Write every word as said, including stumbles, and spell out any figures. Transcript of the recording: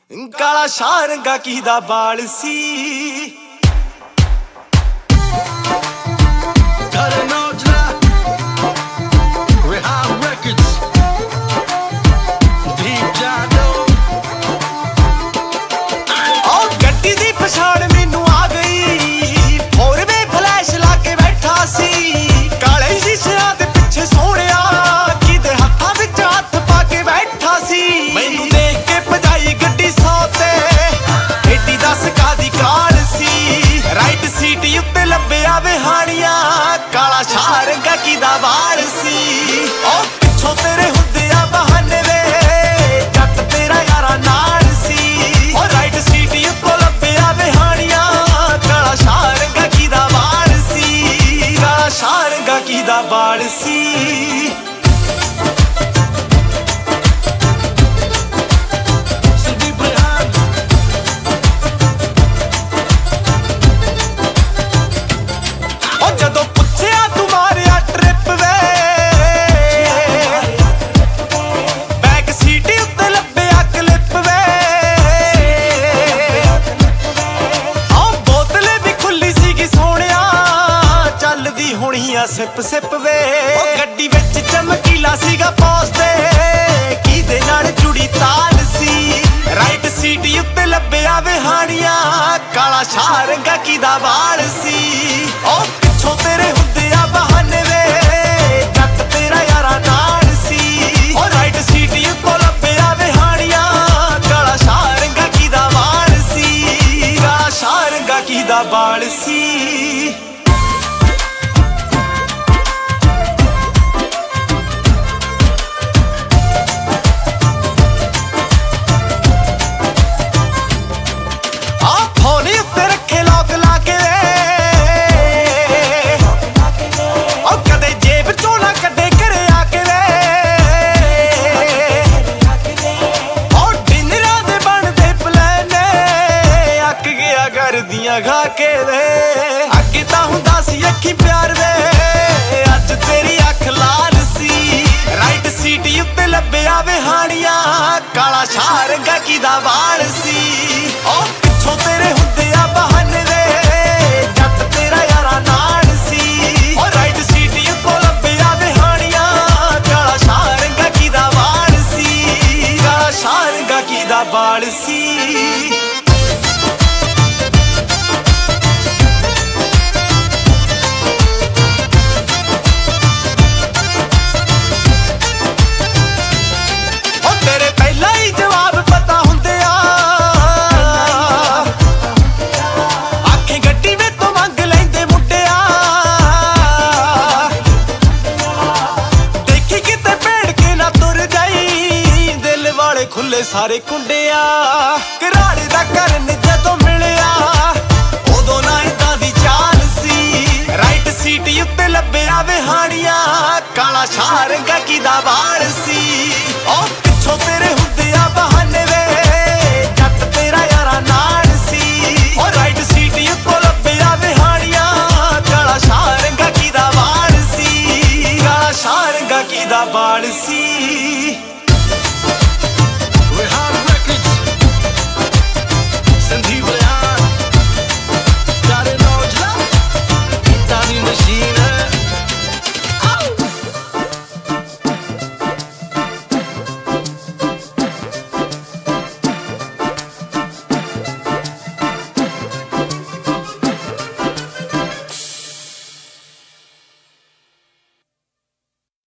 ਕਾਲਾ ਸ਼ਾਹ ਰੰਗਾ ਕਿਹਦਾ ਬਾਲ ਸੀ। ਗੱਡੀ ਦੀ ਪਛਾਣ ਮੈਨੂੰ ਆ ਗਈ, ਹੋਰ ਵੇ ਫਲੈਸ਼ ਲਾ ਕੇ ਬੈਠਾ ਸੀ। ਕਾਲੇ ਸ਼ੀਸ਼ਿਆਂ ਦੇ ਪਿੱਛੇ ਸੋਹਣਿਆ ਕਿਤੇ ਹੱਥਾਂ ਵਿੱਚ ਹੱਥ ਪਾ ਕੇ ਬੈਠਾ ਸੀ। ਮੈਨੂੰ ਦੇਖ ਕੇ ਭਜਾਈ ਗੱਡੀ ਸੌ ਤੇ, ਏਡੀ ਦਸ ਕਾਦੀ ਕਾਲ ਸੀ। ਰਾਈਟ ਸੀਟ ਉੱਤੇ ਲੱਭਿਆ ਵਿਹਾਣੀਆਂ, ਕਾਲਾ ਸ਼ਾਹ ਰੰਗਾ ਕਿਹਦਾ ਵਾਲ ਸੀ। ਉਹ ਪਿੱਛੋਂ ਤੇਰੇ ਹੁੰਦੇ ਆ ਬਹਾਨੇ ਵੇ, ਜੱਟ ਤੇਰਾ ਯਾਰਾ ਨਾਲ ਸੀ। ਉਹ ਰਾਈਟ ਸੀਟ ਉੱਤੋਂ ਲੱਭਿਆ ਵਿਹਾਣੀਆਂ, ਕਾਲਾ ਸ਼ਾਹ ਰੰਗਾ ਕਿਹਦਾ ਵਾਲ ਸੀ। ਕਾਲਾ ਸ਼ਾਹ ਰੰਗਾ ਕਿਹਦਾ ਵਾਲ ਸੀ। ਜਦੋਂ ਪੁੱਛਿਆ ਤੂੰ ਮਾਰਿਆ ਟ੍ਰਿਪ ਵੇ, ਬੈਕ ਸੀਟ ਉੱਤੇ ਲੱਭਿਆ ਕਲਿੱਪ ਵੇ। ਆਹ ਬੋਤਲੇ ਵੀ ਖੁੱਲੀ ਸੀਗੀ ਸੋਹਣਿਆ, ਚੱਲਦੀ ਹੋਣੀ ਆ ਸਿਪ ਸਿਪ ਵੇ। ਉਹ ਗੱਡੀ ਵਿੱਚ ਚਮਕੀਲਾ ਸੀਗਾ ਪੌਸ ਤੇ, ਕਿਹਦੇ ਨਾਲ ਜੁੜੀ ਤਾਲ ਸੀ। ਰਾਈਟ ਸੀਟ ਉੱਤੇ ਲੱਭਿਆ ਵਿਹਾਣੀਆਂ, ਕਾਲਾ ਸ਼ਾਹ ਰੰਗਾ ਕਿਹਦਾ ਵਾਲ ਸੀ। ਉਹ ਪਿੱਛੋਂ ਤੇਰੇ ਹੁੰਦੇ ਆ ਬਹਾਨੇ ਵੇ, ਜੱਟ ਤੇਰਾ ਯਾਰਾ ਨਾਲ ਸੀ। ਉਹ ਰਾਈਟ ਸੀਟ ਉੱਤੋਂ ਲੱਭਿਆ ਵਿਹਾਣੀਆਂ, ਕਾਲਾ ਸ਼ਾਹ ਰੰਗਾ ਕਿਹਦਾ ਵਾਲ ਸੀ। ਕਾਲਾ ਸ਼ਾਹ ਰੰਗਾ ਕਿਹਦਾ ਵਾਲ ਸੀ। ਕਰਦੀਆਂ ਖਾ ਕੇ ਵੇ, ਅੱਗੇ ਤਾਂ ਹੁੰਦਾ ਸੀ ਅੱਖੀ ਪਿਆਰ ਵੇ, ਅੱਜ ਤੇਰੀ ਅੱਖ ਲਾਲ ਸੀ। ਰਾਈਟ ਸੀਟ ਉੱਤੇ ਲੱਭਿਆ ਵਿਹਾਣੀਆਂ, ਕਾਲਾ ਸ਼ਾਹ ਰੰਗਾ ਕਿਹਦਾ ਵਾਲ ਸੀ। ਉਹ ਪਿੱਛੋਂ ਤੇਰੇ ਹੁੰਦੇ ਆ ਬਹਾਨੇ ਵੇ, ਜੱਟ ਤੇਰਾ ਯਾਰਾ ਨਾਲ ਸੀ। ਉਹ ਰਾਈਟ ਸੀਟ ਉੱਤੋਂ ਲੱਭਿਆ ਵਿਹਾਣੀਆਂ, ਕਾਲਾ ਸ਼ਾਹ ਰੰਗਾ ਕਿਹਦਾ ਵਾਲ ਸੀ। ਕਾਲਾ ਸ਼ਾਹ ਰੰਗਾ ਕਿਹਦਾ ਵਾਲ ਸੀ। ਖੁੱਲੇ ਸਾਰੇ ਕੁੰਡਿਆ, ਘਰਾੜੇ ਦਾ ਕਰਨ ਜਦੋਂ ਮਿਲਿਆ, ਉਦੋਂ ਨਾ ਏਦਾਂ ਦੀ ਚਾਲ ਸੀ। ਰਾਈਟ ਸੀਟ ਉੱਤੇ ਲੱਭਿਆ ਵਿਹਾਣੀਆਂ, ਕਾਲਾ ਸ਼ਾਹ ਰੰਗਾ ਕਿਹਦਾ ਵਾਲ ਸੀ। ਉਹ